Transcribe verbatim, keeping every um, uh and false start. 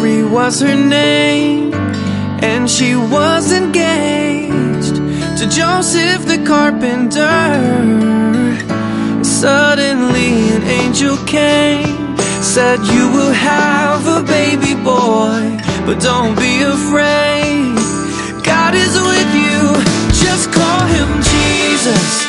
Mary was her name, and she was engaged to Joseph the carpenter. Suddenly an angel came, said, "You will have a baby boy, but don't be afraid. God is with you, just call him Jesus.